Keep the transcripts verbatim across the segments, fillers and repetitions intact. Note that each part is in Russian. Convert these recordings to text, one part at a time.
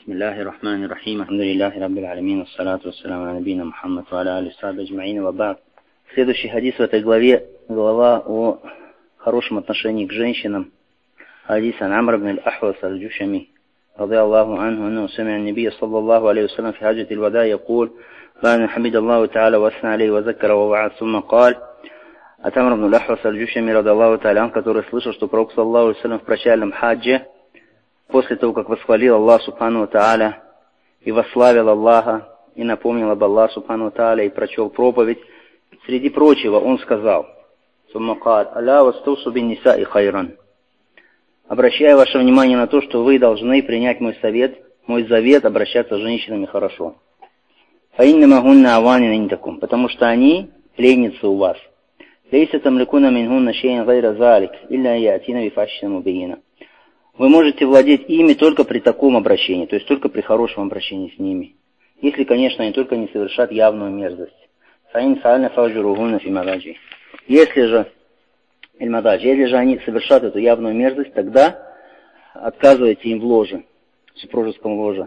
Бисмиллахи рахмани рахим. Алхамдулиллахи раббил алямин. Ассалату вассаламу аля набийна Мухаммад ва аля алихи сахбихи аджмаин ва ба'д. Следующий хадис в этой главе, глава о хорошем отношении к женщинам. Хадис ан Амр ибн аль-Ахвас аль-Джушами رضي الله عنه أنه سمع النبي صلى الله عليه وسلم في حجة الوداع يقول فأنا حمد الله تعالى وأثنى عليه وذكر ووعد ثم قال от Амр ибн аль-Ахвас аль-Джушами رضي الله تعالى عنه, который слышал, что пророк саллаллаху алейхи ва саллям в прощальном хаджи, после того, как восхвалил Аллах субхану ва тааля и восславил Аллаха, и напомнил об Аллахе субхану ва тааля, и прочел проповедь, среди прочего он сказал: «Сумма кал, аля вастусу бин нисаи хайран». Обращаю ваше внимание на то, что вы должны принять мой совет, мой завет обращаться с женщинами хорошо. Фаиннама гунна аванин индакум, потому что они пленницы у вас. Лейса тамликуна мингунна шейн гайра залик, илля яатина бифашшин мубиина. Вы можете владеть ими только при таком обращении, то есть только при хорошем обращении с ними. Если, конечно, они только не совершат явную мерзость. Фаин фаальна фаджуругунна фимададжи. Если же Если же они совершат эту явную мерзость, тогда отказывайте им в ложе, в супружеском ложе.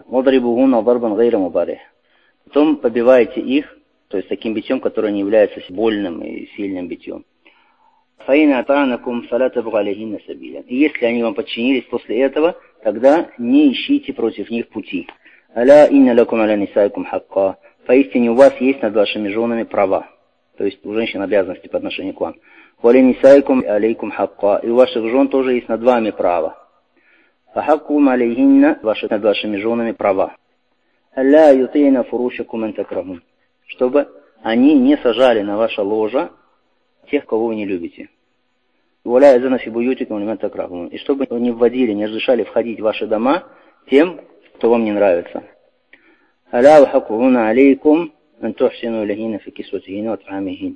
Потом побивайте их, то есть таким битьем, которое не является больным и сильным битьем. И если они вам подчинились после этого, тогда не ищите против них пути. Поистине у вас есть над вашими женами права, то есть у женщин обязанности по отношению к вам. وَلِنِسَائِكُمْ عَلَيْكُمْ حَقًّا. И у ваших жен тоже есть над вами право. فَحَقُّمْ عَلَيْهِنَّ. Ваши над вашими женами права. أَلَّا يُطِينَ فُرُوشَكُمْ أَنْ تَكْرَهُونَ. Чтобы они не сажали на ваше ложе тех, кого вы не любите. وَلَا يَزَنَ فِي بُيُوتِكُمْ لِمَنْ تَكْرَهُونَ. И чтобы не вводили, не разрешали входить в ваши дома тем, кто вам не нравится. أَلَا وَحَقُّهُنَ عَلَيْكُمْ أَنْ تُحْسِنُوا إِلَيْهِنَّ فِي كِسْوَتِهِنَّ وَطَعَامِهِنَّ.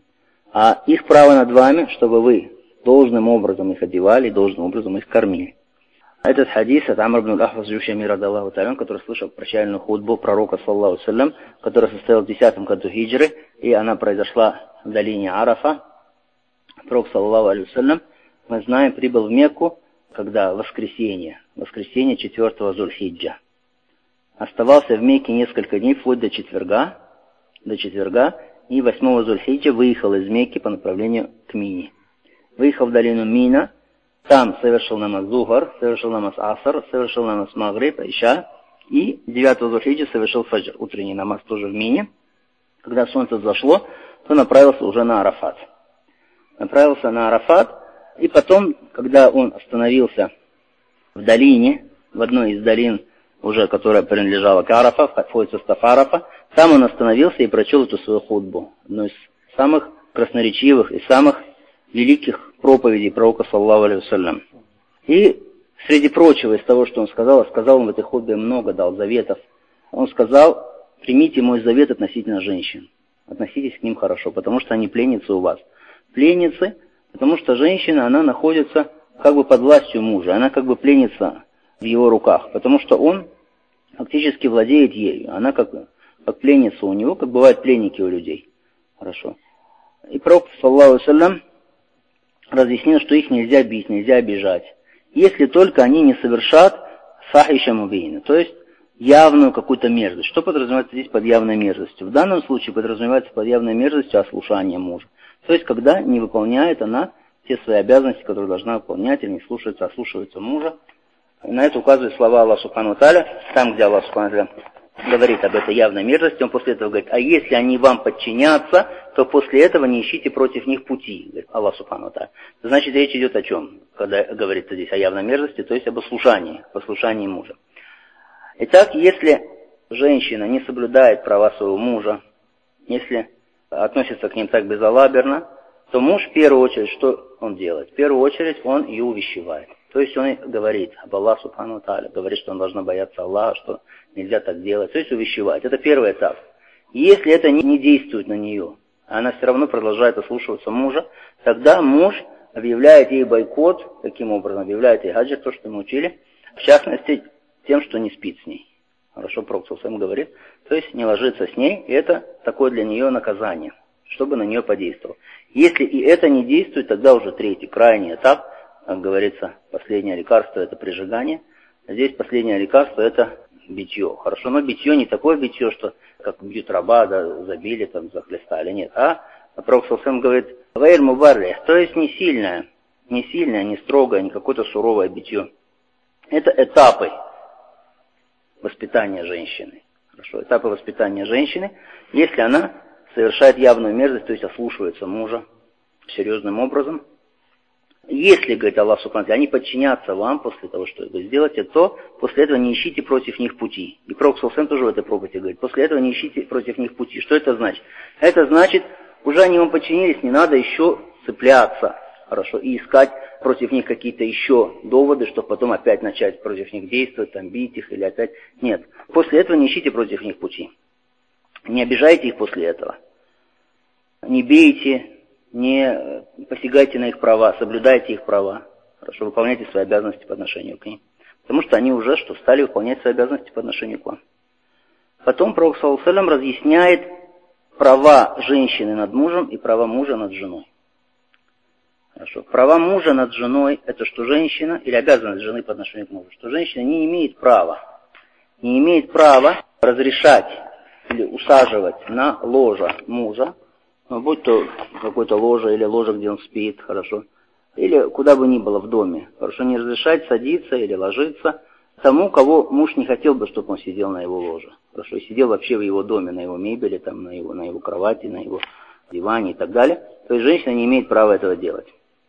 А их право над вами, чтобы вы должным образом их одевали, должным образом их кормили. Этот хадис от Амр ибн аль-Ахвас аль-Джушами радаллаху та'аля, который слышал прощальную хутбу пророка саллаллаху алейхи ва саллям, которая состоялась в десятом году хиджры, и она произошла в долине Арафа. Пророк саллаллаху алейхи ва саллям, мы знаем, прибыл в Мекку, когда воскресенье, воскресенье четвертого Зуль-Хиджа. Оставался в Мекке несколько дней, вплоть до четверга, до четверга, и восьмого Зуль-Хиджа выехал из Мекки по направлению к Мине. Выехал в долину Мина, там совершил намаз Зухар, совершил намаз Аср, совершил намаз Магриб, Иша, и девятого Зуль-Хиджа совершил фаджр, утренний намаз тоже в Мине. Когда солнце взошло, то направился уже на Арафат. Направился на Арафат, и потом, когда он остановился в долине, в одной из долин, уже которая принадлежала к Арафа, входит в состав Арафа, там он остановился и прочел эту свою хутбу, одну из самых красноречивых и самых великих проповедей пророка саллаллаху алейхи ва саллям. И среди прочего из того, что он сказал, сказал он в этой хутбе много, дал заветов. Он сказал: примите мой завет относительно женщин, относитесь к ним хорошо, потому что они пленницы у вас. Пленницы, потому что женщина, она находится как бы под властью мужа, она как бы пленница в его руках, потому что он фактически владеет ею, она как бы как пленница у него, как бывают пленники у людей. Хорошо. И пророк, саллаллаху алейхи ва саллям, разъяснил, что их нельзя бить, нельзя обижать, если только они не совершат фахиша мубейна, то есть явную какую-то мерзость. Что подразумевается здесь под явной мерзостью? В данном случае подразумевается под явной мерзостью ослушание мужа. То есть, когда не выполняет она те свои обязанности, которые должна выполнять, или не слушается, ослушивается мужа. И на это указывают слова Аллаха субхану ва тааля, там, где Аллах субхану ва тааля говорит об этой явной мерзости, он после этого говорит: а если они вам подчинятся, то после этого не ищите против них пути, говорит Аллах субхану ва тааля. Значит, речь идет о чем, когда говорится здесь о явной мерзости, то есть об ослушании, послушании мужа. Итак, если женщина не соблюдает права своего мужа, если относится к ним так безалаберно, то муж в первую очередь, что он делает? В первую очередь он ее увещевает. То есть он говорит об Аллахе субхану ва тааля, говорит, что он должна бояться Аллаха, что нельзя так делать. То есть увещевать. Это первый этап. И если это не действует на нее, а она все равно продолжает ослушиваться мужа, тогда муж объявляет ей бойкот, таким образом объявляет ей хаджр, то, что мы учили, в частности, тем, что не спит с ней. Хорошо, пророк саллаллаху алейхи ва саллям говорит, то есть не ложится с ней, и это такое для нее наказание, чтобы на нее подействовало. Если и это не действует, тогда уже третий, крайний этап, как говорится, последнее лекарство – это прижигание. Здесь последнее лекарство – это битье. Хорошо, но битье не такое битье, что как бьют раба, да, забили, там, захлестали. Нет, а Пророк Салсам говорит, «Гайр мубаррих», то есть не сильное, не сильное, не строгое, не какое-то суровое битье. Это этапы воспитания женщины. Хорошо, этапы воспитания женщины, если она совершает явную мерзость, то есть ослушивается мужа серьезным образом. Если, говорит Аллах Субхану ва Тааля, они подчинятся вам после того, что вы сделаете, то после этого не ищите против них пути. И Пророк Салсам тоже в этой проповеди говорит, после этого не ищите против них пути. Что это значит? Это значит, уже они вам подчинились, не надо еще цепляться, хорошо, и искать против них какие-то еще доводы, чтобы потом опять начать против них действовать, там, бить их или опять. Нет, после этого не ищите против них пути. Не обижайте их после этого. Не бейте, не посягайте на их права, соблюдайте их права. Хорошо, выполняйте свои обязанности по отношению к ним. Потому что они уже что, стали выполнять свои обязанности по отношению к вам. Потом Пророк саллаллаху алейхи ва саллям разъясняет права женщины над мужем и права мужа над женой. Хорошо. Права мужа над женой, это что женщина, или обязанность жены по отношению к мужу, что женщина не имеет права, не имеет права разрешать или усаживать на ложа мужа, ну, будь то какое-то ложе или ложе, где он спит, хорошо, или куда бы ни было в доме, хорошо, не разрешать садиться или ложиться тому, кого муж не хотел бы, чтобы он сидел на его ложе, хорошо, и сидел вообще в его доме, на его мебели, там, на его, на его кровати, на его диване и так далее. То есть женщина не имеет права этого делать.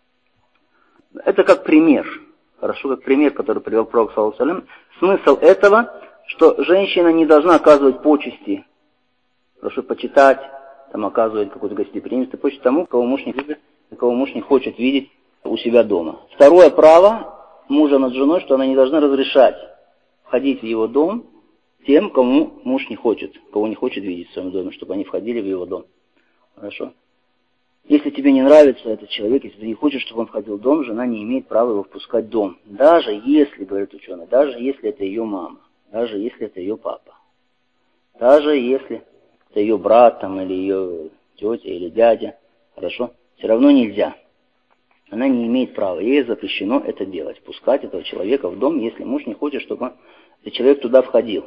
Это как пример, хорошо, как пример, который привел Пророк саллаллаху алейхи ва саллям. Смысл этого, что женщина не должна оказывать почести, хорошо, почитать, там оказывать какое-то гостеприимство, почти тому, кого муж не любит, кого муж не хочет видеть у себя дома. Второе право мужа над женой, что она не должна разрешать входить в его дом тем, кому муж не хочет, кого не хочет видеть в своем доме, чтобы они входили в его дом. Хорошо? Если тебе не нравится этот человек, если ты не хочешь, чтобы он входил в дом, жена не имеет права его впускать в дом. Даже если, говорит ученый, даже если это ее мама, даже если это ее папа, даже если это ее брат, там, или ее тетя, или дядя, хорошо, все равно нельзя. Она не имеет права, ей запрещено это делать, пускать этого человека в дом, если муж не хочет, чтобы этот человек туда входил.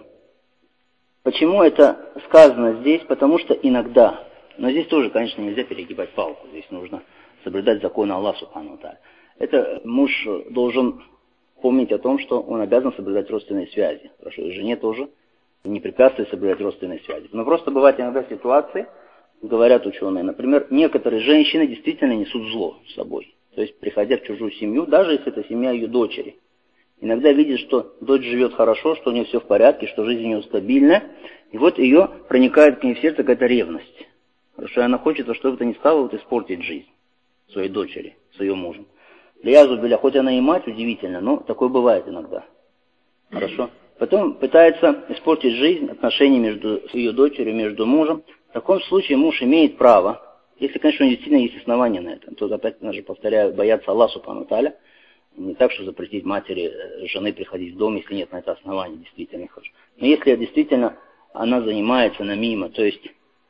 Почему это сказано здесь? Потому что иногда, но здесь тоже, конечно, нельзя перегибать палку, здесь нужно соблюдать законы Аллаха Субхану ва Тааля. Это муж должен помнить о том, что он обязан соблюдать родственные связи, хорошо, и жене тоже не препятствует соблюдать родственные связи. Но просто бывают иногда ситуации, говорят ученые, например, некоторые женщины действительно несут зло с собой. То есть, приходя в чужую семью, даже если это семья ее дочери, иногда видят, что дочь живет хорошо, что у нее все в порядке, что жизнь у нее стабильна, и вот ее проникает к ней в сердце какая-то ревность. Хорошо, и она хочет во что бы то ни стало вот испортить жизнь своей дочери, своему мужу. Для Язубиля, хоть она и мать, удивительно, но такое бывает иногда. Хорошо. Потом пытается испортить жизнь, отношения между ее дочерью, между мужем. В таком случае муж имеет право, если, конечно, действительно есть основания на это, то опять же повторяю, бояться Аллаха Субхану ва Тааля, не так, что запретить матери, жены приходить в дом, если нет на это основания, действительно хочешь. Но если действительно она занимается намима, то есть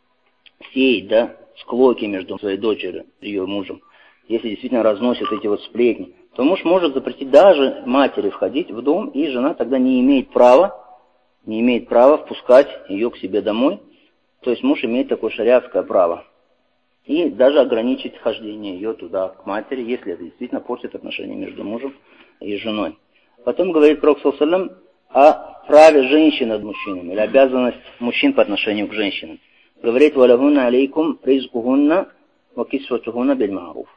сеять, да, склоки между своей дочерью и ее мужем, если действительно разносят эти вот сплетни, то муж может запретить даже матери входить в дом, и жена тогда не имеет права, не имеет права впускать ее к себе домой. То есть муж имеет такое шариатское право. И даже ограничить хождение ее туда, к матери, если это действительно портит отношения между мужем и женой. Потом говорит Пророк саллаллаху алейхи ва саллям о праве женщин над мужчинами, или обязанность мужчин по отношению к женщинам. Говорит: «Валахунна алейкум ризкухунна ва кисватухунна биль ма'руф».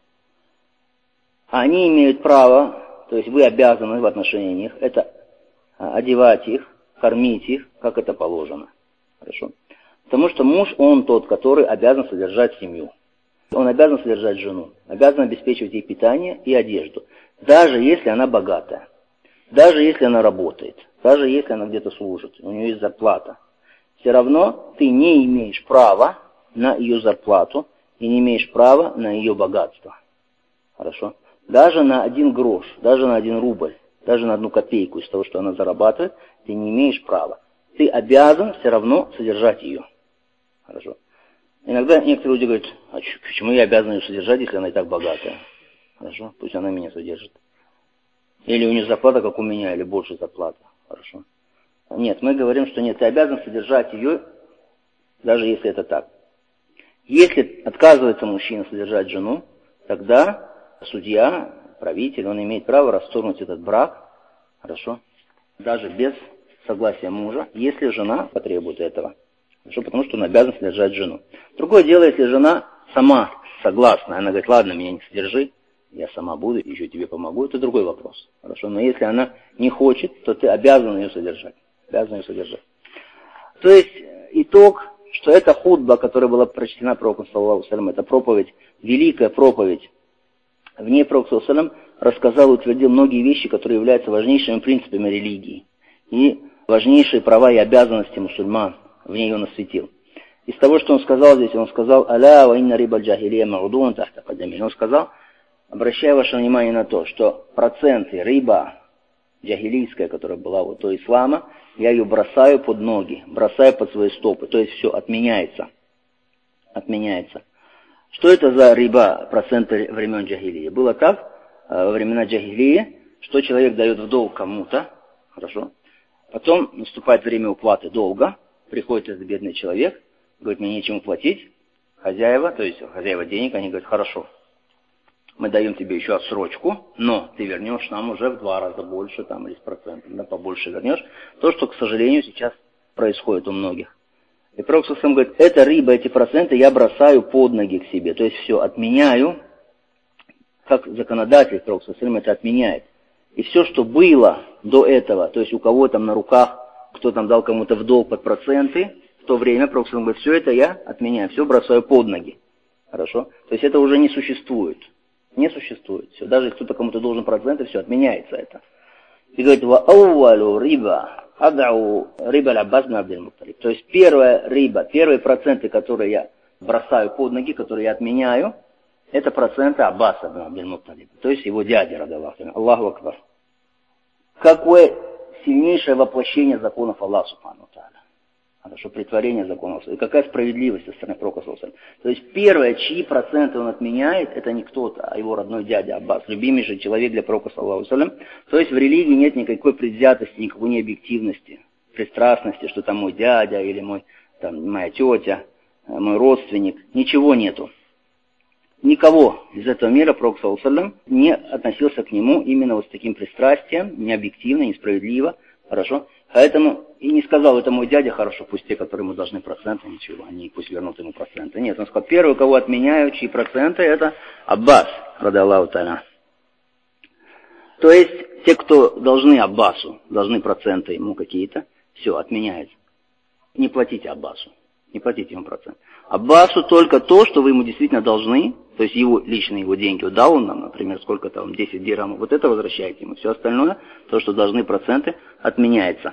Они имеют право, то есть вы обязаны в отношении них, это одевать их, кормить их, как это положено. Хорошо? Потому что муж, он тот, который обязан содержать семью. Он обязан содержать жену, обязан обеспечивать ей питание и одежду. Даже если она богатая, даже если она работает, даже если она где-то служит, у нее есть зарплата. Все равно ты не имеешь права на ее зарплату и не имеешь права на ее богатство. Хорошо? Даже на один грош, даже на один рубль, даже на одну копейку из того, что она зарабатывает, ты не имеешь права. Ты обязан все равно содержать ее. Хорошо? Иногда некоторые люди говорят: а почему я обязан ее содержать, если она и так богатая? Хорошо? Пусть она меня содержит. Или у нее зарплата, как у меня, или больше зарплата. Хорошо? Нет, мы говорим, что нет, ты обязан содержать ее, даже если это так. Если отказывается мужчина содержать жену, тогда судья, правитель, он имеет право расторгнуть этот брак, хорошо, даже без согласия мужа, если жена потребует этого. Хорошо, потому что он обязан содержать жену. Другое дело, если жена сама согласна, она говорит, ладно, меня не содержи, я сама буду, еще тебе помогу, это другой вопрос. Хорошо, но если она не хочет, то ты обязан ее содержать. Обязан ее содержать. То есть, итог, что эта хутба, которая была прочтена пророком, саллаллаху алейхи ва саллям, это проповедь, великая проповедь. В ней пророк, саллаллаху алейхи ва саллям, рассказал и утвердил многие вещи, которые являются важнейшими принципами религии. И важнейшие права и обязанности мусульман. В ней он осветил. Из того, что он сказал здесь, он сказал, «Аля ва инна риба джахилия ма'удун тахта кадамин». Он сказал, обращаю ваше внимание на то, что проценты риба джахилийская, которая была вот до ислама, я ее бросаю под ноги, бросаю под свои стопы. То есть все отменяется. Отменяется. Что это за риба, проценты времен джахилии? Было так, во времена джахилии, что человек дает в долг кому-то, хорошо, потом наступает время уплаты долга, приходит этот бедный человек, говорит, мне нечем платить, хозяева, то есть хозяева денег, они говорят, хорошо, мы даем тебе еще отсрочку, но ты вернешь нам уже в два раза больше, там, или с процентом, да, побольше вернешь. То, что, к сожалению, сейчас происходит у многих. И пророк сам говорит, это риба, эти проценты я бросаю под ноги к себе. То есть все, отменяю, как законодатель пророк сам это отменяет. И все, что было до этого, то есть у кого там на руках, кто там дал кому-то в долг под проценты, в то время пророк сам говорит, все это я отменяю, все бросаю под ноги. Хорошо? То есть это уже не существует. Не существует. Все. Даже если кто-то кому-то должен проценты, все, отменяется это. И говорит, ва ауалу риба, адау риба л'Аббас бин Абдиль Мутталиб. То есть первая риба, первые проценты, которые я бросаю под ноги, которые я отменяю, это проценты Аббаса бин Абдиль Мутталиб. То есть его дядя, радаллаху анху. Аллаху акбар. Какое сильнейшее воплощение законов Аллаха субхану тааля. Хорошо, притворение законов. И какая справедливость со стороны пророка саллаллаху алейхи ва саллям. То есть первое, чьи проценты он отменяет, это не кто-то, а его родной дядя Аббас, любимейший человек для пророка саллаллаху алейхи ва саллям. То есть в религии нет никакой предвзятости, никакой необъективности, пристрастности, что там мой дядя или мой, там, моя тетя, мой родственник. Ничего нету. Никого из этого мира пророк саллаллаху алейхи ва саллям не относился к нему именно вот с таким пристрастием, необъективно, несправедливо. Хорошо? Поэтому и не сказал, это мой дядя, хорошо, пусть те, которые ему должны проценты, ничего, они пусть вернут ему проценты. Нет, он сказал, первый, кого отменяю, чьи проценты, это Аббас, радаллаху та'аля. То есть, те, кто должны Аббасу, должны проценты ему какие-то, все, отменяется. Не платите Аббасу, не платите ему процент. Аббасу только то, что вы ему действительно должны, то есть его личные его деньги, вот дал он нам, например, сколько там, десять дирхамов, вот это возвращаете ему. Все остальное, то, что должны проценты, отменяется.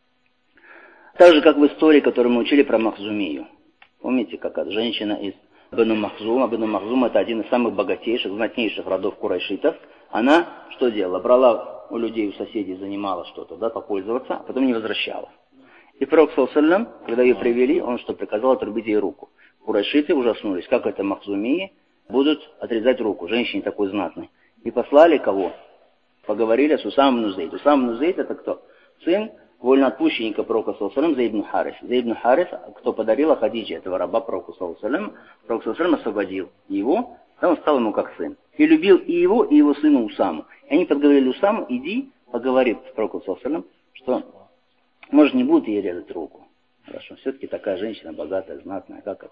Так же, как в истории, которую мы учили про Махзумию. Помните, как женщина из Бану Махзума, Бану Махзум это один из самых богатейших, знатнейших родов курайшитов. Она что делала? Брала у людей, у соседей, занимала что-то, да, попользоваться, а потом не возвращала. И пророк, саллаллаху алейхи ва саллям, когда ее привели, он что, приказал отрубить ей руку. Курайшиты ужаснулись, как это Махзумии будут отрезать руку, женщине такой знатной. И послали кого? Поговорили с Усамом бин Зейд. Усам бин Зейд это кто? Сын вольноотпущенника пророка, саллаллаху алейхи ва саллям, Зейд бин Харис. Зейд бин Харис, кто подарила Хадиджи, этого раба пророку, саллаллаху алейхи ва саллям, пророк, саллаллаху алейхи ва саллям, освободил его, да он стал ему как сын. И любил и его, и его сына Усаму. И они подговорили Усаму, иди, поговори с пророком, саллаллаху алейхи ва саллям, что, может, не будут ей резать руку. Хорошо, все-таки такая женщина богатая, знатная, как это.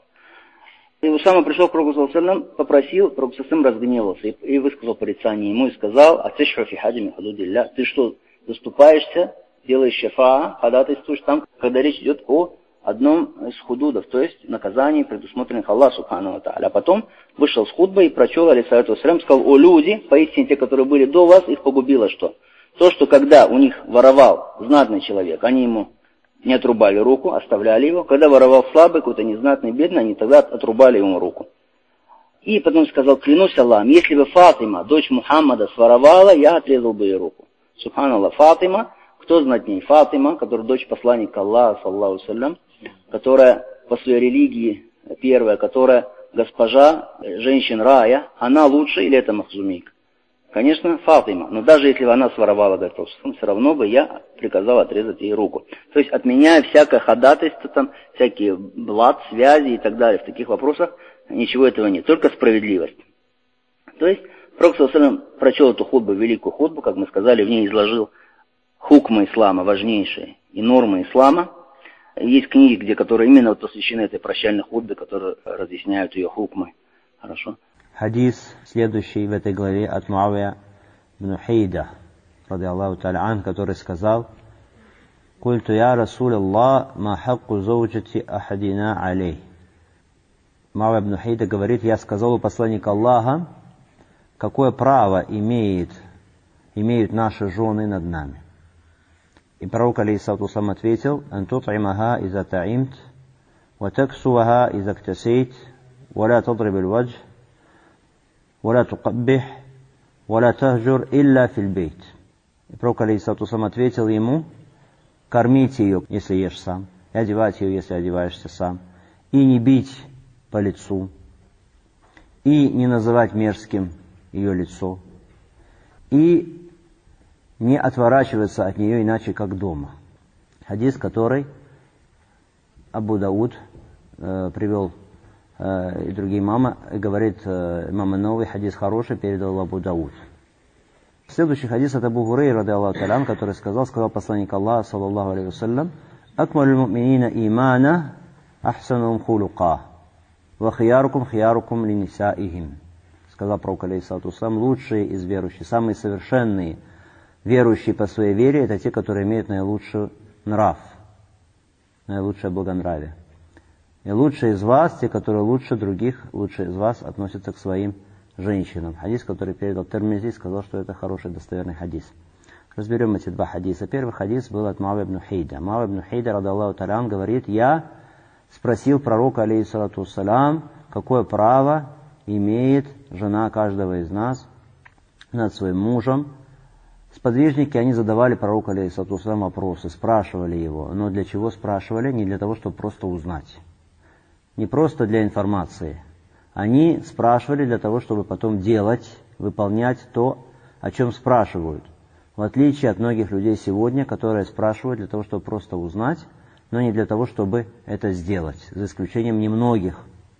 И Усама пришел к пророку, саллаллаху алейхи ва саллям, попросил, пророк саллаллаху алейхи ва саллям разгневался и, и высказал порицание ему и сказал, «Атишху фи хаджи худудилля, ты что, заступаешься, делаешь шафаа, ходатайствуешь там, когда речь идет о одном из худудов, то есть наказании, предусмотренных Аллаху субхану ва тааля». А потом вышел с хутбой и прочел, алейхиссалату вассалям, сказал, «О люди, поистине те, которые были до вас, их погубило что? То, что когда у них воровал знатный человек, они ему не отрубали руку, оставляли его. Когда воровал слабый, какой-то незнатный, бедный, они тогда отрубали ему руку. И потом сказал, клянусь Аллахом, если бы Фатима, дочь Мухаммада, своровала, я отрезал бы ей руку. Субханаллах, Фатима, кто знатней? Фатима, которая дочь посланника Аллаха, саллаллаху алейхи ва саллям, которая по своей религии первая, которая госпожа женщин рая, она лучше или это Махзумийка? Конечно, Фатима, но даже если бы она своровала, говорит, все равно бы я приказал отрезать ей руку. То есть, отменяя всякое ходатайство, там, всякие блат, связи и так далее, в таких вопросах ничего этого нет, только справедливость. То есть, Пророк саллаллаху алейхи ва саллям прочел эту хутбу, великую хутбу, как мы сказали, в ней изложил хукмы ислама, важнейшие, и нормы ислама. Есть книги, где, которые именно вот посвящены этой прощальной хутбе, которые разъясняют ее хукмы. Хорошо. Хадис, следующий в этой главе от Муавия ибн Хейда, ради Аллаху та'аля ан, который сказал: «Культу я Расул Аллах, ма хакку зауджати ахадина алей». Муавия ибн Хейда говорит: я сказал у посланника Аллаха, какое право имеет, имеют наши жены над нами. И пророк алейхиссалату вассалам ответил: «Ан тут'имаха иза та'имт, ва таксуваха иза ктасейт, ва ла тадриб аль-ваджх, ولا تقبح ولا تهجر إلا في البيت». И пророк алейхиссалату вассалам ответил ему: кормить ее, если ешь сам, и одевать ее, если одеваешься сам, и не бить по лицу, и не называть мерзким ее лицо, и не отворачиваться от нее иначе, как дома. Хадис, который Абу Дауд э, привел, и другие имамы, говорит имам Ан-Навави, хадис хороший, передал Абу Дауд. Следующий хадис от Абу Хурайры, ради Аллаху та'аля ан, который сказал, сказал посланник Аллаха, саллаллаху алейхи вассалям: «Акмалю муминина имана, ахсанум хулука, ва хиярукум хиярукум линисаихим». Сказал пророк алейхиссалату вассалам: лучшие из верующих, самые совершенные верующие по своей вере, это те, которые имеют наилучший нрав, наилучшее благонравие. И лучшие из вас, те, которые лучше других, лучшие из вас относятся к своим женщинам. Хадис, который передал Тирмизи, сказал, что это хороший достоверный хадис. Разберем эти два хадиса. Первый хадис был от Муавия ибн Хейда. Муавия ибн Хейда, ради Аллаху та'аля ан, говорит: я спросил пророка, алейхиссалату вассалям, какое право имеет жена каждого из нас над своим мужем. Сподвижники, они задавали пророку, алейхиссалату вассалям, вопросы, спрашивали его. Но для чего спрашивали? Не для того, чтобы просто узнать. Не просто для информации. Они спрашивали для того, чтобы потом делать, выполнять то, о чем спрашивают. В отличие от многих людей сегодня, которые спрашивают для того, чтобы просто узнать, но не для того, чтобы это сделать, за исключением немногих.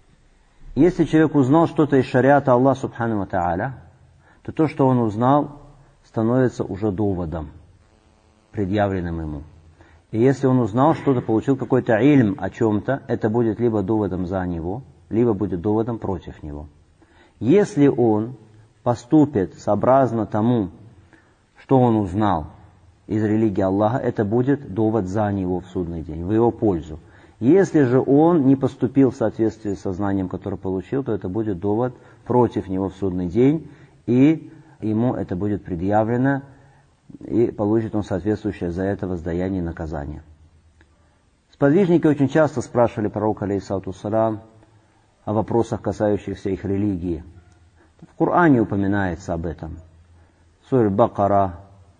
Если человек узнал что-то из шариата Аллаха субхану ва та'аля, то то, что он узнал, становится уже доводом, предъявленным ему. И если он узнал что-то, получил какой-то ильм о чем-то, это будет либо доводом за него, либо будет доводом против него. Если он поступит сообразно тому, что он узнал из религии Аллаха, это будет довод за него в судный день, в его пользу. Если же он не поступил в соответствии со знанием, которое получил, то это будет довод против него в судный день, и ему это будет предъявлено, и получит он соответствующее за это воздаяние и наказание. Сподвижники очень часто спрашивали пророка, алейхиссалату вассалям, о вопросах, касающихся их религии. В Коране упоминается об этом. Сура Бакара,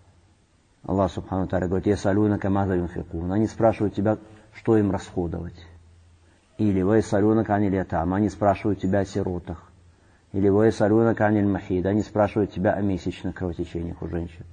Аллах субхану та'аля говорит: «Ясалюнака маза юнфикун». Они спрашивают тебя, что им расходовать. Или «Ваясалюнака аниль ятам». Они спрашивают тебя о сиротах. Или «Ваясалюнака аниль махид». Они спрашивают тебя о месячных кровотечениях у женщин.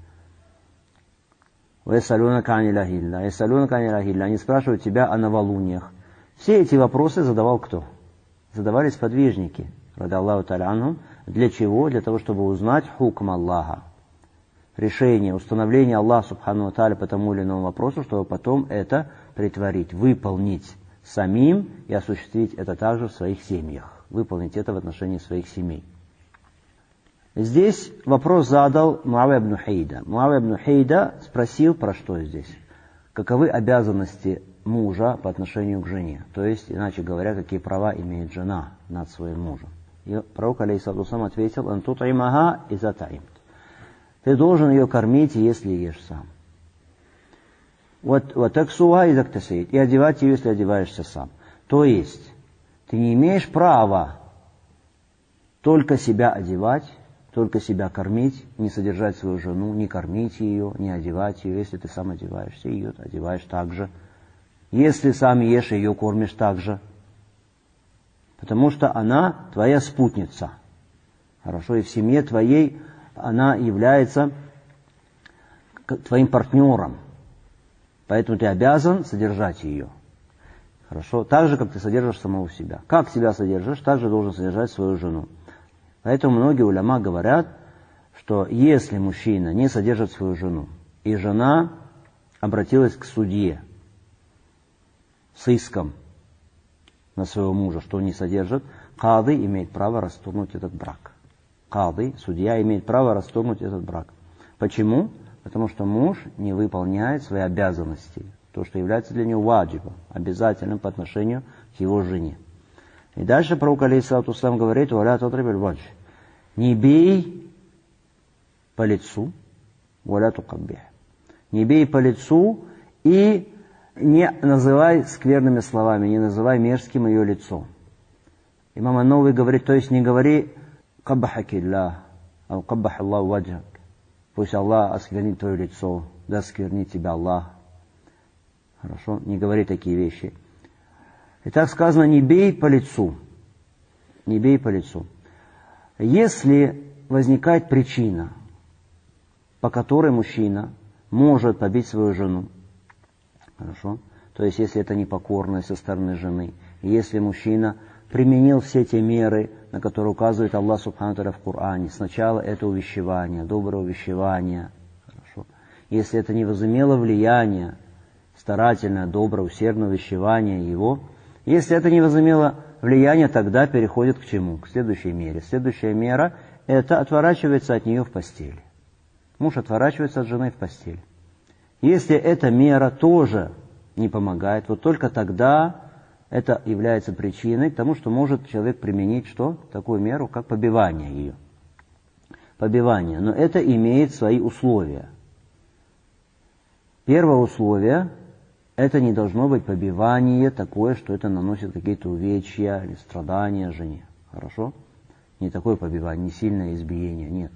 «Ваясалюнака аниль ахилля». «Ясалюнака аниль ахилля». Они спрашивают тебя о новолуниях. Все эти вопросы задавал кто? Задавали сподвижники, ради Аллаху та'аля анхум. Для чего? Для того, чтобы узнать хукм Аллаха. Решение, установление Аллаха субхану ва та'аля по тому или иному вопросу, чтобы потом это притворить, выполнить самим и осуществить это также в своих семьях. Выполнить это в отношении своих семей. Здесь вопрос задал Муавия ибн Хейда. Муавия ибн Хейда спросил, про что здесь? Каковы обязанности мужа по отношению к жене? То есть, иначе говоря, какие права имеет жена над своим мужем? И пророк, алейхиссалату вассалам, ответил: «Ан тут'имаха иза та'имт». Ты должен ее кормить, если ешь сам. Вот таксуха иза ктасейт. И одевать ее, если одеваешься сам. То есть, ты не имеешь права только себя одевать, только себя кормить, не содержать свою жену, не кормить ее, не одевать ее. Если ты сам одеваешься, ее одеваешь так же. Если сам ешь, ее кормишь так же. Потому что она твоя спутница. Хорошо, и в семье твоей она является твоим партнером. Поэтому ты обязан содержать ее. Хорошо? Так же, как ты содержишь самого себя. Как себя содержишь, так же должен содержать свою жену. Поэтому многие уляма говорят, что если мужчина не содержит свою жену, и жена обратилась к судье с иском на своего мужа, что он не содержит, кады имеет право расторгнуть этот брак. Кады, судья, имеет право расторгнуть этот брак. Почему? Потому что муж не выполняет свои обязанности, то, что является для него ваджибом, обязательным по отношению к его жене. И дальше пророк алейхиссалату вассалам говорит: «Валя тадрибиль вадж». Не бей по лицу, валя тукаббих. Не бей по лицу и не называй скверными словами, не называй мерзким ее лицо. Имам ан-Навави говорит, то есть не говори «каббахакиллах», а «каббах Аллаху ваджак». Пусть Аллах осквернит твое лицо, да осквернит тебя Аллах. Хорошо? Не говори такие вещи. И так сказано, не бей по лицу. Не бей по лицу. Если возникает причина, по которой мужчина может побить свою жену, хорошо? То есть, если это непокорность со стороны жены, если мужчина применил все те меры, на которые указывает Аллах Субхану ва Тааля в Коране, сначала это увещевание, доброе увещевание, хорошо? Если это не возымело влияния, старательное, доброе, усердное увещевание его, если это не возымело влияния, тогда переходит к чему? К следующей мере. Следующая мера – это отворачивается от нее в постели. Муж отворачивается от жены в постели. Если эта мера тоже не помогает, вот только тогда это является причиной к тому, что может человек применить что? Такую меру, как побивание ее. Побивание. Но это имеет свои условия. Первое условие – это не должно быть побивание такое, что это наносит какие-то увечья или страдания жене. Хорошо? Не такое побивание, не сильное избиение, нет.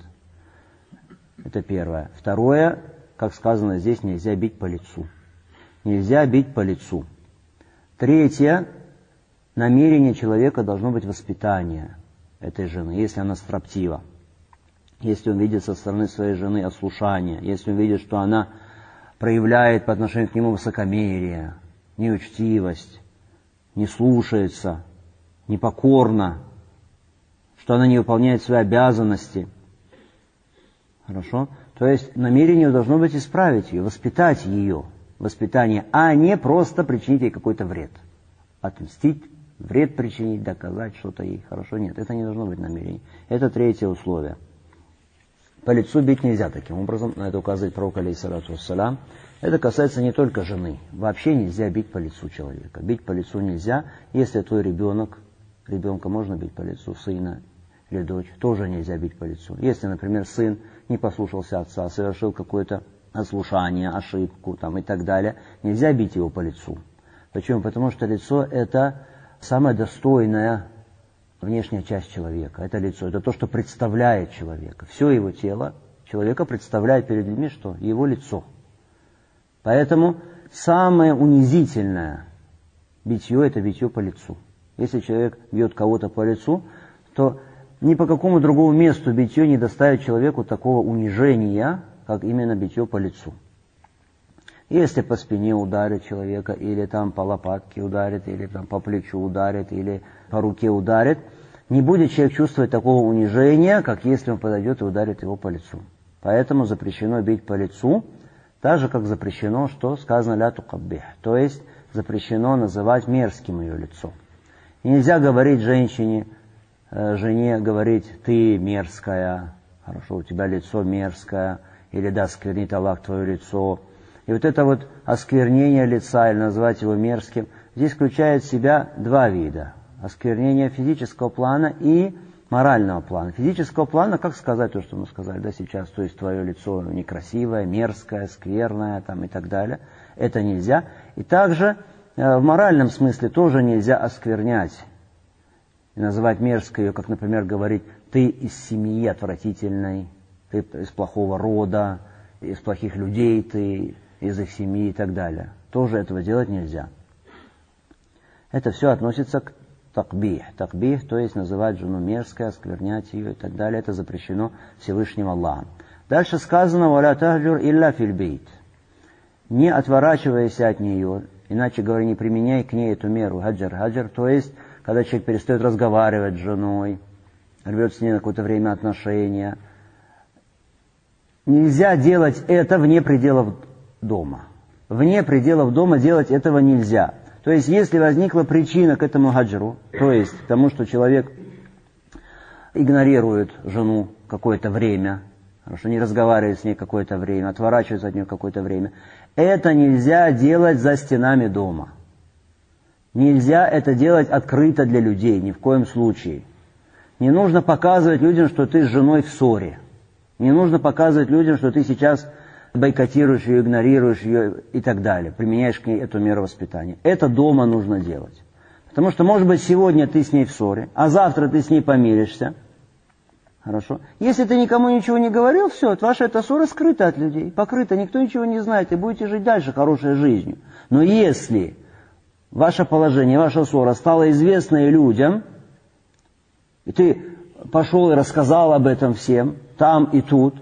Это первое. Второе, как сказано здесь, нельзя бить по лицу. Нельзя бить по лицу. Третье, намерение человека должно быть воспитание этой жены, если она строптива. Если он видит со стороны своей жены ослушание, если он видит, что она проявляет по отношению к нему высокомерие, неучтивость, не слушается, непокорна, что она не выполняет свои обязанности. Хорошо? То есть намерение должно быть исправить ее, воспитать ее, воспитание, а не просто причинить ей какой-то вред. Отмстить, вред причинить, доказать что-то ей. Хорошо? Нет, это не должно быть намерение. Это третье условие. По лицу бить нельзя таким образом, на это указывает пророк алейхиссалату вассалям. Это касается не только жены. Вообще нельзя бить по лицу человека. Бить по лицу нельзя, если твой ребенок, ребенка можно бить по лицу, сына или дочь, тоже нельзя бить по лицу. Если, например, сын не послушался отца, совершил какое-то ослушание, ошибку там, и так далее, нельзя бить его по лицу. Почему? Потому что лицо – это самая достойная внешняя часть человека. Это лицо, это то, что представляет человека. Все его тело человека представляет перед людьми, что? Его лицо. Поэтому самое унизительное битье – это битье по лицу. Если человек бьет кого-то по лицу, то ни по какому другому месту битье не доставит человеку такого унижения, как именно битье по лицу. Если по спине ударит человека, или там по лопатке ударит, или там по плечу ударит, или по руке ударит, не будет человек чувствовать такого унижения, как если он подойдет и ударит его по лицу. Поэтому запрещено бить по лицу, так же, как запрещено, что сказано «ля тукаббих», то есть запрещено называть мерзким ее лицо. И нельзя говорить женщине, э, жене говорить «ты мерзкая», «хорошо, у тебя лицо мерзкое», или «да, сквернит Аллах твое лицо». И вот это вот осквернение лица, или назвать его мерзким, здесь включает в себя два вида. Осквернение физического плана и морального плана. Физического плана, как сказать то, что мы сказали, да, сейчас, то есть твое лицо некрасивое, мерзкое, скверное, там, и так далее. Это нельзя. И также э, в моральном смысле тоже нельзя осквернять и называть мерзкой ее, как, например, говорить «ты из семьи отвратительной», «ты из плохого рода», «из плохих людей», «ты из их семьи» и так далее. Тоже этого делать нельзя. Это все относится к такбих. Такбих, то есть называть жену мерзкой, осквернять ее и так далее. Это запрещено Всевышним Аллахом. Дальше сказано «Валя тахджур илля филь бейт». Не отворачивайся от нее, иначе говоря, не применяй к ней эту меру хаджар. Хаджар, то есть, когда человек перестает разговаривать с женой, рвет с ней на какое-то время отношения. Нельзя делать это вне пределов дома. Вне пределов дома делать этого нельзя. То есть, если возникла причина к этому хаджру, то есть к тому, что человек игнорирует жену какое-то время, хорошо, не разговаривает с ней какое-то время, отворачивается от нее какое-то время, это нельзя делать за стенами дома. Нельзя это делать открыто для людей, ни в коем случае. Не нужно показывать людям, что ты с женой в ссоре. Не нужно показывать людям, что ты сейчас бойкотируешь ее, игнорируешь ее и так далее. Применяешь к ней эту меру воспитания. Это дома нужно делать. Потому что, может быть, сегодня ты с ней в ссоре, а завтра ты с ней помиришься. Хорошо? Если ты никому ничего не говорил, все, ваша эта ссора скрыта от людей, покрыта, никто ничего не знает, и будете жить дальше хорошей жизнью. Но если ваше положение, ваша ссора стала известной людям, и ты пошел и рассказал об этом всем, там и тут,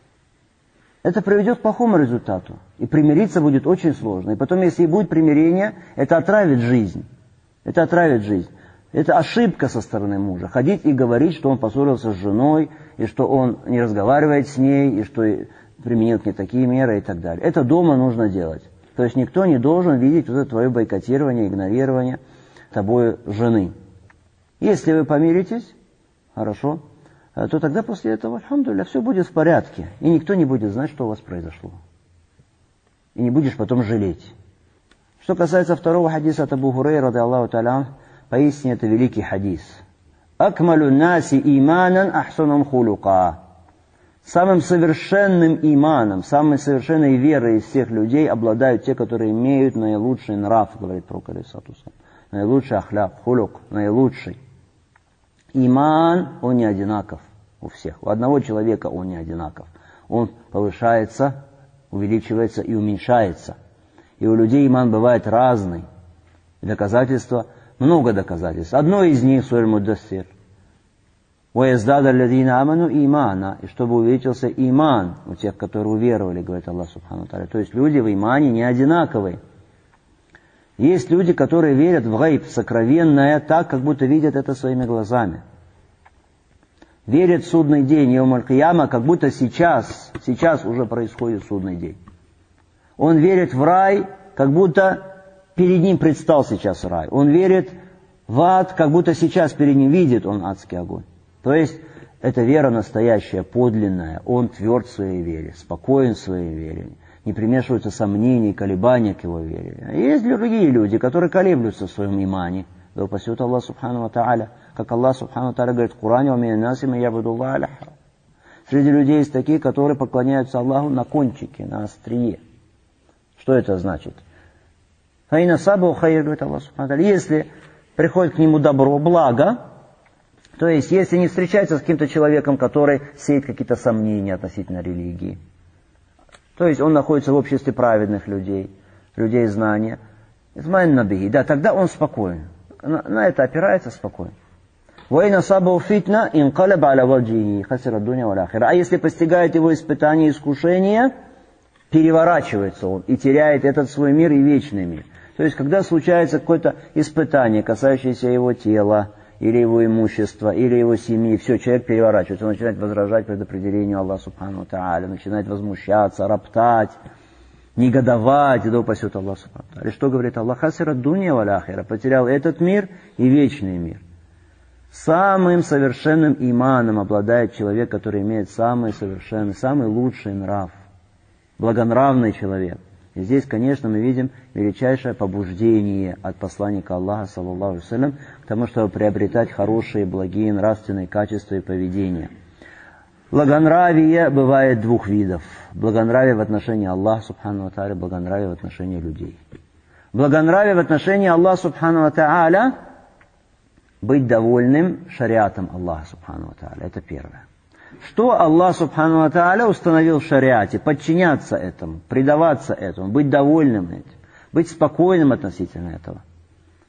это приведет к плохому результату. И примириться будет очень сложно. И потом, если и будет примирение, это отравит жизнь. Это отравит жизнь. Это ошибка со стороны мужа. Ходить и говорить, что он поссорился с женой, и что он не разговаривает с ней, и что применил к ней такие меры и так далее. Это дома нужно делать. То есть никто не должен видеть вот это твое бойкотирование, игнорирование тобой жены. Если вы помиритесь, хорошо, то тогда после этого, альхамдулилля, все будет в порядке. И никто не будет знать, что у вас произошло. И не будешь потом жалеть. Что касается второго хадиса от Абу Хурайры, ради Аллаху та'аля, поистине это великий хадис. «Акмалю наси иманан ахсунум хулука». Самым совершенным иманом, самой совершенной верой из всех людей обладают те, которые имеют наилучший нрав, говорит пророк алейхиссалату вассалям. Наилучший ахляк, хулук, наилучший. Иман, он не одинаков у всех. У одного человека он не одинаков. Он повышается, увеличивается и уменьшается. И у людей иман бывает разный. И доказательства, много доказательств. Одно из них, Сура Муддассир. «Уэздада лядина аману имана». И чтобы увеличился иман у тех, которые уверовали, говорит Аллах Субхану ва Тааля. То есть люди в имане не одинаковые. Есть люди, которые верят в гайб, сокровенное, так, как будто видят это своими глазами. Верят в судный день, йом аль-кияма, как будто сейчас, сейчас уже происходит судный день. Он верит в рай, как будто перед ним предстал сейчас рай. Он верит в ад, как будто сейчас перед ним видит он адский огонь. То есть, это вера настоящая, подлинная. Он тверд в своей вере, спокоен в своей вере. Не примешиваются сомнения и колебания к его вере. Есть другие люди, которые колеблются в своем имане. Да упасет Аллах Субхану ва Тааля. Как Аллах Субхану ва Тааля говорит в Коране: среди людей есть такие, которые поклоняются Аллаху на кончике, на острие. Что это значит? Фаина сабу хайр, говорит Аллах Субхану ва Тааля. Если приходит к нему добро, благо, то есть если не встречается с каким-то человеком, который сеет какие-то сомнения относительно религии, то есть он находится в обществе праведных людей, людей знания, да, тогда он спокоен. На, на это опирается спокойно. А если постигает его испытание и искушение, переворачивается он и теряет этот свой мир и вечный мир. То есть, когда случается какое-то испытание, касающееся его тела, или его имущества, или его семьи, все, человек переворачивается, он начинает возражать предопределению Аллаха Субхану ва Тааля, начинает возмущаться, роптать, негодовать, да упасет Аллах Субхану ва Тааля. Что говорит Аллах? Хасира дунья валь ахира, потерял этот мир и вечный мир. Самым совершенным иманом обладает человек, который имеет самый совершенный, самый лучший нрав, благонравный человек. И здесь, конечно, мы видим величайшее побуждение от посланника Аллаха, саллаллаху алейхи ва саллям, к тому, чтобы приобретать хорошие, благие нравственные качества и поведения. Благонравие бывает двух видов. Благонравие в отношении Аллаха, субхану ва тааля, благонравие в отношении людей. Благонравие в отношении Аллаха, субхану ва тааля, быть довольным шариатом Аллаха, субхану ва тааля. Это первое. Что Аллах Субхану ва Тааля установил в шариате? Подчиняться этому, предаваться этому, быть довольным этим, быть спокойным относительно этого.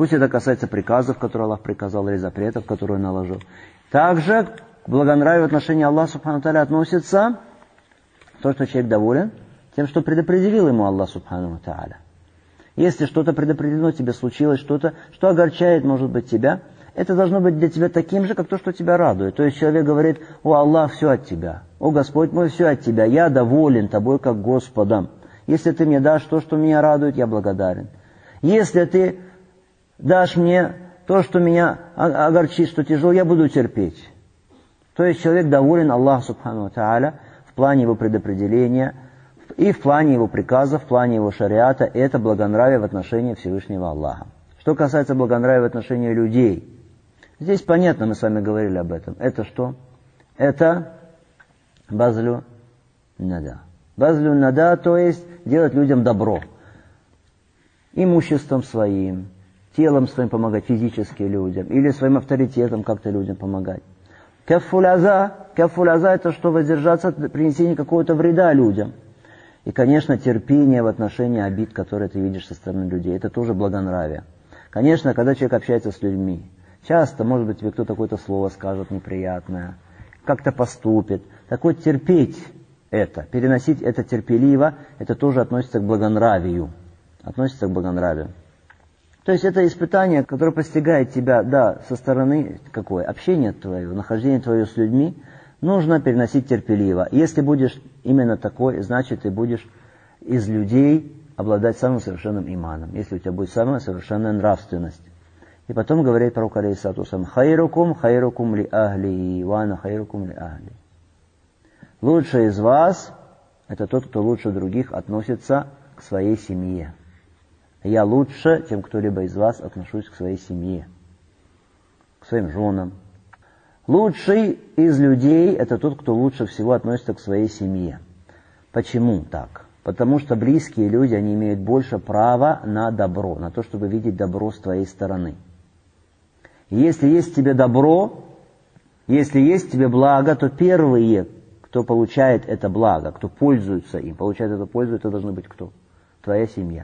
Пусть это касается приказов, которые Аллах приказал, или запретов, которые Он наложил. Также к благонравию в отношении Аллаха Субхану ва Тааля относится то, что человек доволен тем, что предопределил ему Аллах Субхану ва Тааля. Если что-то предопределено тебе случилось, что-то, что огорчает, может быть, тебя, это должно быть для тебя таким же, как то, что тебя радует. То есть человек говорит: «О Аллах, все от тебя. О Господь мой, все от тебя. Я доволен тобой, как Господом. Если ты мне дашь то, что меня радует, я благодарен. Если ты дашь мне то, что меня огорчит, что тяжело, я буду терпеть». То есть человек доволен Аллаху Субхану ва Тааля в плане его предопределения, и в плане его приказов, в плане его шариата. Это благонравие в отношении Всевышнего Аллаха. Что касается благонравия в отношении людей, здесь понятно, мы с вами говорили об этом. Это что? Это базлю нада. Базлю нада, то есть делать людям добро. Имуществом своим, телом своим помогать, физически людям, или своим авторитетом как-то людям помогать. Каффуляза, каффуляза это что? Воздержаться от принесения какого-то вреда людям. И, конечно, терпение в отношении обид, которые ты видишь со стороны людей. Это тоже благонравие. Конечно, когда человек общается с людьми, часто, может быть, тебе кто-то какое-то слово скажет неприятное, как-то поступит. Так вот, терпеть это, переносить это терпеливо, это тоже относится к благонравию. Относится к благонравию. То есть это испытание, которое постигает тебя, да, со стороны какое? Общение твое, нахождение твое с людьми, нужно переносить терпеливо. Если будешь именно такой, значит, ты будешь из людей обладать самым совершенным иманом. Если у тебя будет самая совершенная нравственность. И потом говорит пророк алейхиссалату вассалям: «Хайрукум, хайрукум ли ахли, вана хайрукум ли ахли». Лучший из вас – это тот, кто лучше других относится к своей семье. Я лучше, чем кто-либо из вас, отношусь к своей семье, к своим женам. Лучший из людей – это тот, кто лучше всего относится к своей семье. Почему так? Потому что близкие люди, они имеют больше права на добро, на то, чтобы видеть добро с твоей стороны. И если есть в тебе добро, если есть в тебе благо, то первые, кто получает это благо, кто пользуется им, получает эту пользу, это должны быть кто? Твоя семья.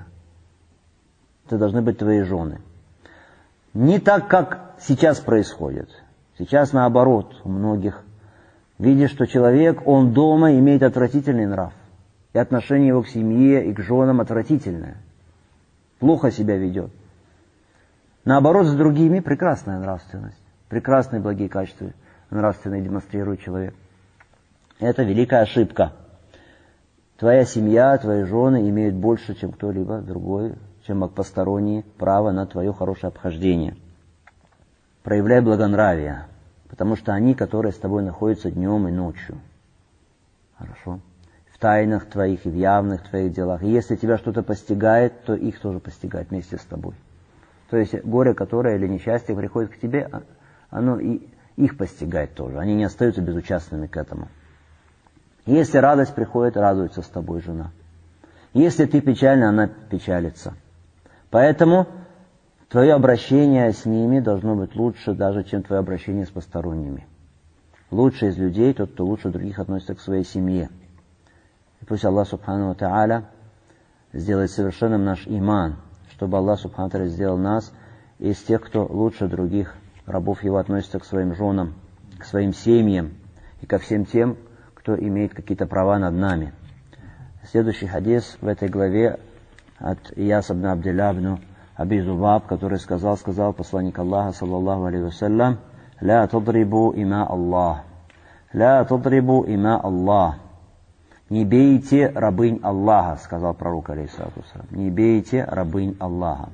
Это должны быть твои жены. Не так, как сейчас происходит. Сейчас наоборот, у многих. Видишь, что человек, он дома имеет отвратительный нрав. И отношение его к семье и к женам отвратительное. Плохо себя ведет. Наоборот, с другими прекрасная нравственность. Прекрасные благие качества нравственные демонстрирует человек. Это великая ошибка. Твоя семья, твои жены имеют больше, чем кто-либо другой, чем посторонние, право на твое хорошее обхождение. Проявляй благонравие, потому что они, которые с тобой находятся днем и ночью. Хорошо? В тайнах твоих и в явных твоих делах. И если тебя что-то постигает, то их тоже постигает вместе с тобой. То есть горе, которое или несчастье приходит к тебе, оно и их постигает тоже. Они не остаются безучастными к этому. Если радость приходит, радуется с тобой жена. Если ты печальна, она печалится. Поэтому твое обращение с ними должно быть лучше даже, чем твое обращение с посторонними. Лучший из людей тот, кто лучше других относится к своей семье. И пусть Аллах Субхану ва Тааля сделает совершенным наш иман, чтобы Аллах Субхану ва Тааля сделал нас из тех, кто лучше других рабов Его относится к своим женам, к своим семьям и ко всем тем, кто имеет какие-то права над нами. Следующий хадис в этой главе от Ияс ибн Абдилля ибн Аби Зубаб, который сказал, сказал посланник Аллаха, саллаллаху алейхи вассалям: «Ля тадрибу има Аллах, ля тадрибу има Аллах». «Не бейте рабынь Аллаха», сказал пророк, алейхиссалату вассалям. «Не бейте рабынь Аллаха».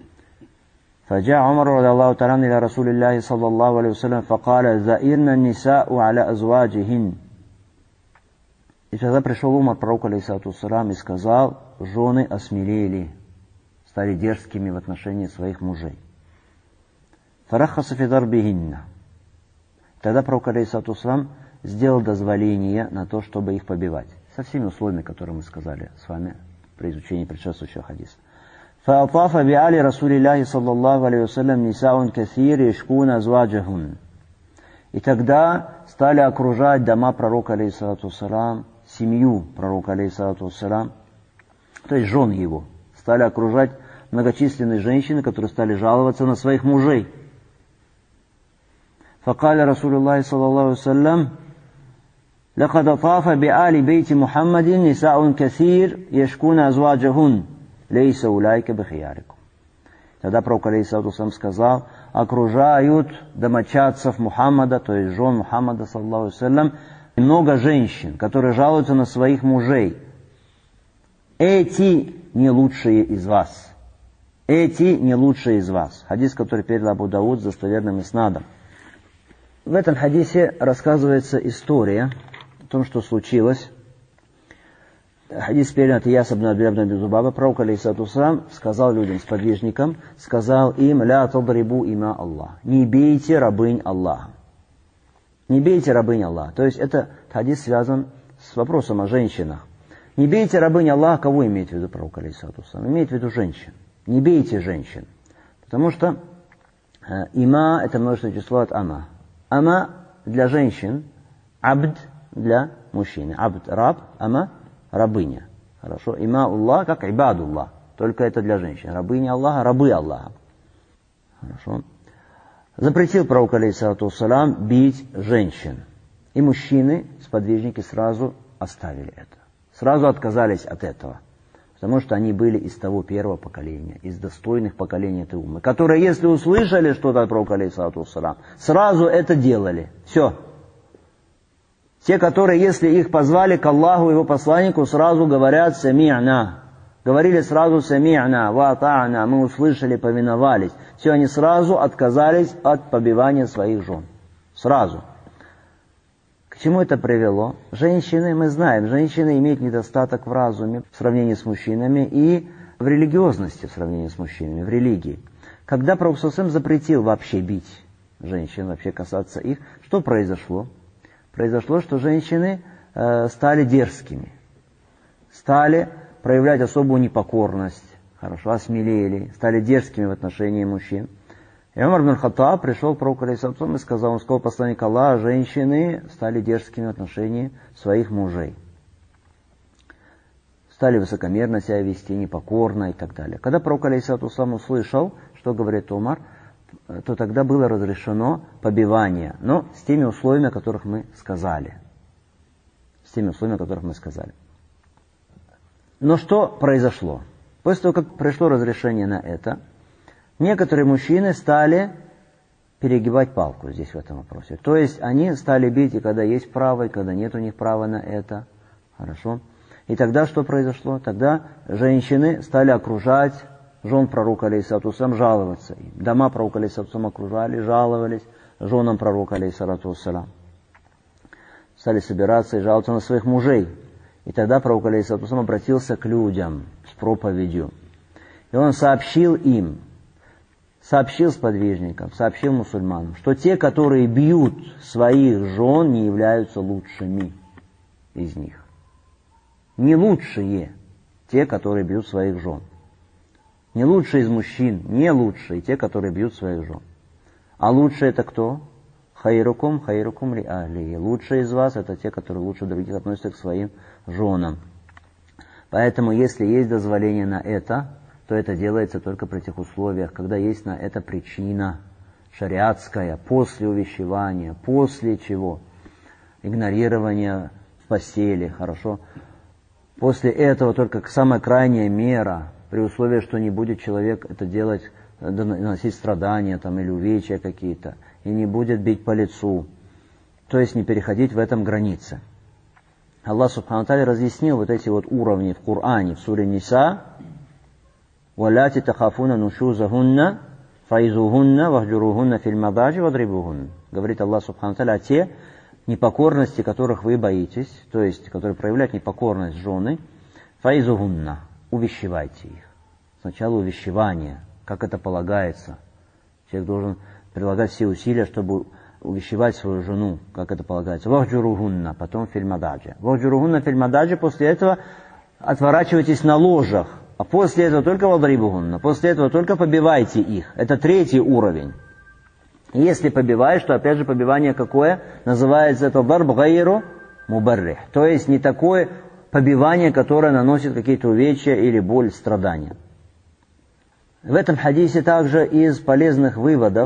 فجاء عمر رضي الله تعالى عنه إلى رسول الله صلى الله عليه وسلم فقال: زائرنا النساء على أزواجهن. И тогда пришел Умар, пророк, алейхиссалату вассалям, и сказал: жены осмелели, стали дерзкими в отношении своих мужей. Фарахаса фи дарбихинна. Тогда пророк, алейхиссалату вассалям, сделал дозволение на то, чтобы их побивать. Со всеми условиями, которые мы сказали с вами при изучении предшествующего хадиса. فأطاف بآل رسول الله صلى الله عليه وسلم نساء كثير يشكون أزواجهن. И тогда стали окружать дома пророка, алейхиссалату вассалям, семью пророка, алейхиссалату вассалям, то есть жен его, стали окружать многочисленные женщины, которые стали жаловаться на своих мужей. فقال رسول الله صلى الله عليه وسلم لقد طاف بآل بيت محمد نساء كثير يشكون أزواجهن ليس أولئك بخياركم. Тогда пророк алейхиссалату вассалям сказал: окружают домочадцев Мухаммада, то есть жен Мухаммада, саллаллаху алейхи вассалям, много женщин, которые жалуются на своих мужей. Эти не лучшие из вас. Эти не лучшие из вас. Хадис, который передал Абу Дауд с достоверным иснадом. В этом хадисе рассказывается история о том, что случилось. Хадис передан от Ияса ибн Абдилля ибн Аби Зубаба. Пророк алейхиссалату вассалям сказал людям, сподвижникам, сказал им: «Ля тадрибу има Аллах». Не бейте рабынь Аллаха. Не бейте рабынь Аллаха. То есть это хадис связан с вопросом о женщинах. Не бейте рабынь Аллаха. Кого имеет в виду пророк алейхиссалату вассалям? Имеет в виду женщин. Не бейте женщин. Потому что э, има это множественное число от ама. Ама для женщин, абд для мужчины. Абд раб, ама рабыня. Хорошо. Има Аллах как ибадуллах. Только это для женщин. Рабыня Аллаха, рабы Аллаха. Хорошо. Запретил пророк алейхиссалату вассалям бить женщин. И мужчины, сподвижники, сразу оставили это. Сразу отказались от этого. Потому что они были из того первого поколения, из достойных поколений этой уммы, которые, если услышали что-то от пророка алейхиссалату вассалям, сразу это делали. Все. Те, которые, если их позвали к Аллаху и его посланнику, сразу говорят «сами'на». Говорили сразу «сами'на», «ва атa'на», мы услышали, повиновались. Все, они сразу отказались от побивания своих жен. Сразу. К чему это привело? Женщины, мы знаем, женщины имеют недостаток в разуме в сравнении с мужчинами и в религиозности в сравнении с мужчинами, в религии. Когда пророк саллаллаху алейхи ва саллям запретил вообще бить женщин, вообще касаться их, что произошло? Произошло, что женщины э, стали дерзкими, стали проявлять особую непокорность, хорошо, осмелели, стали дерзкими в отношении мужчин. И Умар ибн Хаттаб пришел к пророку алейхиссалату вассалям и сказал, он сказал, посланник Аллаха, женщины стали дерзкими в отношении своих мужей. Стали высокомерно себя вести, непокорно и так далее. Когда пророк алейхиссалату вассалям услышал, что говорит Умар, то тогда было разрешено побивание, но с теми условиями, о которых мы сказали. С теми условиями, о которых мы сказали. Но что произошло? После того, как пришло разрешение на это, некоторые мужчины стали перегибать палку здесь в этом вопросе. То есть они стали бить, и когда есть право, и когда нет у них права на это. Хорошо? И тогда что произошло? Тогда женщины стали окружать жен пророка алейхиссалату вассалям, жаловаться. Дома пророка алейхиссалату вассалям окружали, жаловались женам пророка алейхиссалату вассалям. Стали собираться и жаловаться на своих мужей. И тогда пророк алейхиссалату вассалям обратился к людям с проповедью. И он сообщил им, сообщил сподвижникам, сообщил мусульманам, что те, которые бьют своих жен, не являются лучшими из них. Не лучшие те, которые бьют своих жен. Не лучшие из мужчин, не лучшие те, которые бьют своих жен. А лучшие это кто? Хайрукум, хайрукум ли ахли. Лучшие из вас это те, которые лучше других относятся к своим женам. Поэтому, если есть дозволение на это, то это делается только при тех условиях, когда есть на это причина шариатская, после увещевания, после чего? Игнорирование в постели, хорошо? После этого только самая крайняя мера, при условии, что не будет человек это делать, наносить страдания там, или увечья какие-то, и не будет бить по лицу, то есть не переходить в этом границы. Аллах Субхану Тааля разъяснил вот эти вот уровни в Коране, в суре Ниса. وَلَاتِ تَخَافُونَ نُشُوزَهُنَّ فَإِذُوهُنَّ وَهْجُرُوهُنَّ فِي الْمَضَاجِعِ وَاضْرِبُوهُنَّ. Говорит Аллах Субхану Тааля, а те непокорности, которых вы боитесь, то есть, которые проявляют непокорность жены, فَإِذُوهُنَّ, увещевайте их. Сначала увещевание, как это полагается. Человек должен прилагать все усилия, чтобы увещевать свою жену, как это полагается. وَهْجُرُوهُنَّ, потом فِي الْمَضَاجِعِ. وَهْجُرُوهُنَّ فِي الْمَضَاجِعِ, после этого отворачивайтесь на ложах. А после этого только вадрибухунна, после этого только побивайте их. Это третий уровень. И если побиваешь, то опять же побивание какое? Называется это дарб гайру мубаррих. То есть не такое побивание, которое наносит какие-то увечья или боль, страдания. В этом хадисе также из полезных выводов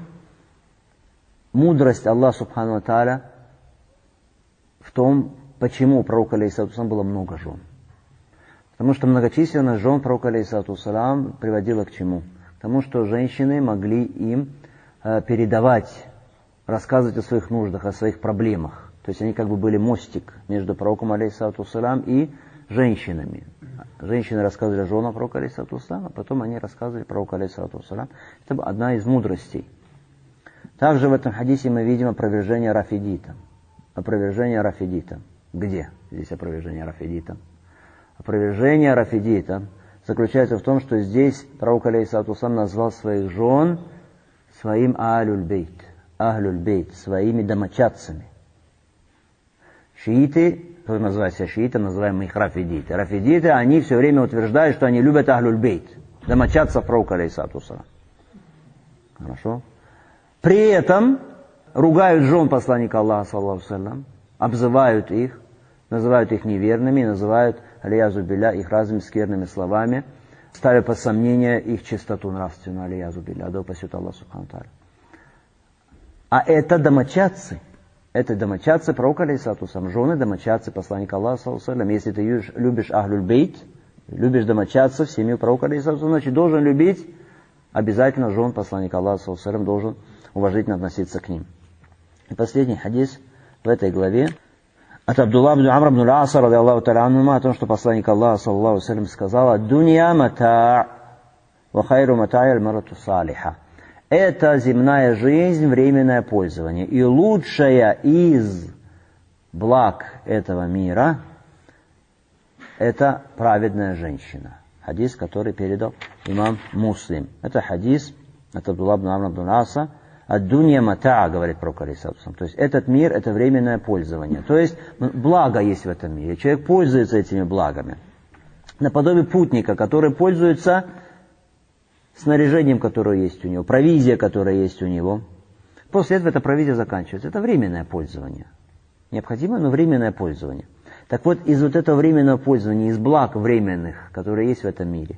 мудрость Аллаха Субхану ва Тааля в том, почему у пророка алейхиссалату вассалам было много жен. Потому что многочисленность жен пророка алейхиссалату вассалам приводила к чему? К тому, что женщины могли им э, передавать, рассказывать о своих нуждах, о своих проблемах. То есть они как бы были мостик между пророком алейхиссалату вассалам и женщинами. Женщины рассказывали женам пророка алейхиссалату вассалам, а потом они рассказывали пророку алейхиссалату вассалам. Это одна из мудростей. Также в этом хадисе мы видим опровержение рафидитом. Опровержение рафидитом. Где здесь опровержение рафидитом? Опровержение рафидитом заключается в том, что здесь пророк алейхиссалату вассалам назвал своих жен своим ахлюль-бейт, ахлюль-бейт, своими домочадцами. Шииты, кто называет себя шиитом, называем их рафидиты. Рафидиты, они все время утверждают, что они любят ахлюль-бейт, домочадцев пророка алейхиссалату вассалам. Хорошо? При этом ругают жен посланника Аллаха, саллаллаху алейхи ва саллям, обзывают их, называют их неверными, называют, алиязу билля, их разными скверными словами, ставя под сомнение их чистоту нравственную, алиязу билля, да упасет Аллах субхану тааля. А это домочадцы, это домочадцы пророка алейхиссалату вассалам, жены домочадцы посланника Аллаха, саллаллаху алейхи ва саллям. Если ты любишь ахлюль-бейт, любишь домочадцев, семью пророка алейхиссалату вассалам, значит должен любить обязательно жен посланника Аллаха, саллаллаху алейхи ва саллям, должен уважительно относиться к ним. И последний хадис в этой главе от Абдулла ибн Амр ибн аль-Аса, ради Аллаху та'аля анхума, о том, что посланник Аллаха, саллаллаху алейхи ва саллям, сказал: «Ад-дунья матаа, ва хайру матаа аль-марату салиха». Это земная жизнь, временное пользование. И лучшая из благ этого мира – это праведная женщина. Хадис, который передал имам Муслим. Это хадис от Абдулла ибн Амр ибн аль-Аса. «Ад-дунья матаа», говорит пророк алейхиссалату вассалам. То есть этот мир – это временное пользование. То есть благо есть в этом мире. Человек пользуется этими благами. Наподобие путника, который пользуется снаряжением, которое есть у него, провизия, которая есть у него. После этого эта провизия заканчивается. Это временное пользование. Необходимое, но временное пользование. Так вот, из вот этого временного пользования, из благ временных, которые есть в этом мире,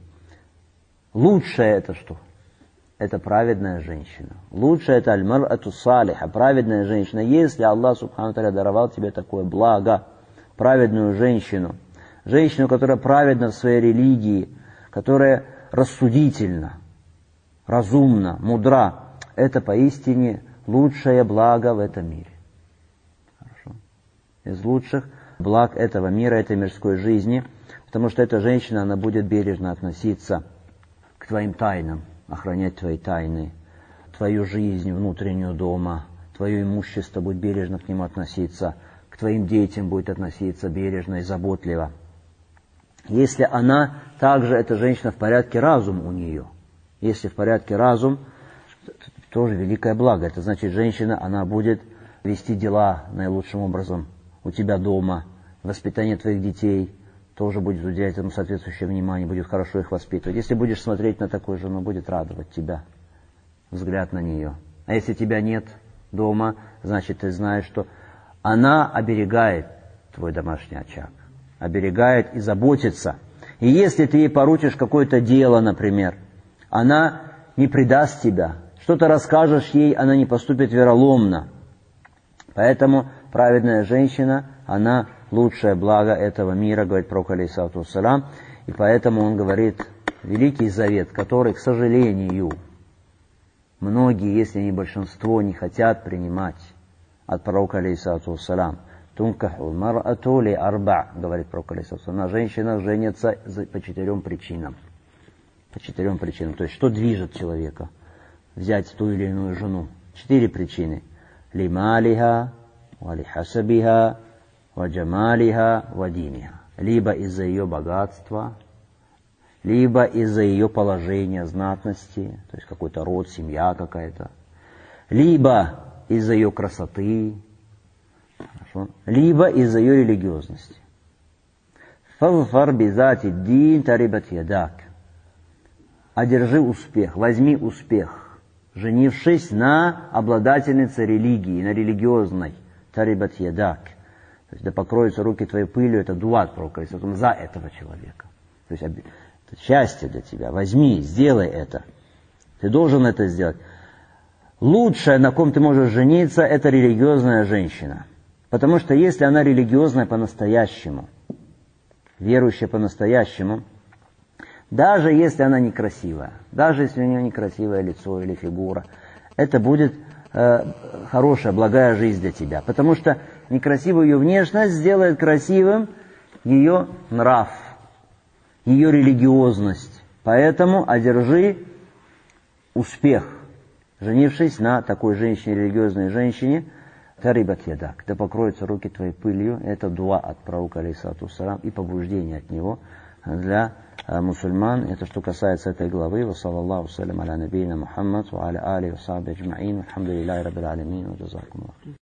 лучшее это что? Это праведная женщина. Лучшее это аль-мар'ату салиха, праведная женщина. Если Аллах субхану тааля даровал тебе такое благо, праведную женщину, женщину, которая праведна в своей религии, которая рассудительна, разумна, мудра, это поистине лучшее благо в этом мире. Хорошо. Из лучших благ этого мира, этой мирской жизни, потому что эта женщина, она будет бережно относиться к твоим тайнам, охранять твои тайны, твою жизнь внутреннюю дома, твое имущество, будет бережно к нему относиться, к твоим детям будет относиться бережно и заботливо. Если она, также эта женщина в порядке разум у нее, если в порядке разум, тоже великое благо. Это значит, женщина, она будет вести дела наилучшим образом у тебя дома, воспитание твоих детей, тоже будет уделять этому соответствующее внимание, будет хорошо их воспитывать. Если будешь смотреть на такую жену, будет радовать тебя, взгляд на нее. А если тебя нет дома, значит, ты знаешь, что она оберегает твой домашний очаг, оберегает и заботится. И если ты ей поручишь какое-то дело, например, она не предаст тебя, что-то расскажешь ей, она не поступит вероломно. Поэтому праведная женщина, она лучшее благо этого мира, говорит пророк алейхиссалату вассалам. И поэтому он говорит великий завет, который, к сожалению, многие, если не большинство, не хотят принимать от пророка алейхиссалату вассалам. Тункаху мар'ату ли арба, говорит пророк алейхиссалату вассалам. На женщинах женятся по четырем причинам. По четырем причинам. То есть, что движет человека взять ту или иную жену? Четыре причины. Лималиха, валихасабиха, ваджамалиха, вадиниха. Либо из-за ее богатства, либо из-за ее положения, знатности, то есть какой-то род, семья какая-то, либо из-за ее красоты, хорошо, либо из-за ее религиозности. Фазфар бизати дин тарибат ядак. Одержи успех, возьми успех, женившись на обладательнице религии, на религиозной, тарибат ядак. То есть, да покроются руки твоей пылью, это дуат пророка, за этого человека. То есть, Это счастье для тебя. Возьми, сделай это. Ты должен это сделать. Лучшее, на ком ты можешь жениться, это религиозная женщина. Потому что если она религиозная по-настоящему, верующая по-настоящему, даже если она некрасивая, даже если у нее некрасивое лицо или фигура, это будет э, хорошая, благая жизнь для тебя. Потому что некрасивую ее внешность сделает красивым ее нрав, ее религиозность. Поэтому одержи успех, женившись на такой женщине, религиозной женщине, тарибат ядак, да покроются руки твоей пылью. Это дуа от пророка, алейхиссалату вассалям, и побуждение от него для э, мусульман. Это что касается этой главы. Ва саллаллаху салям аля набийна Мухаммад, ва аля али ва сахби аджмаин, алхамдулиллахи раббил алямин, ва джазакумуллах.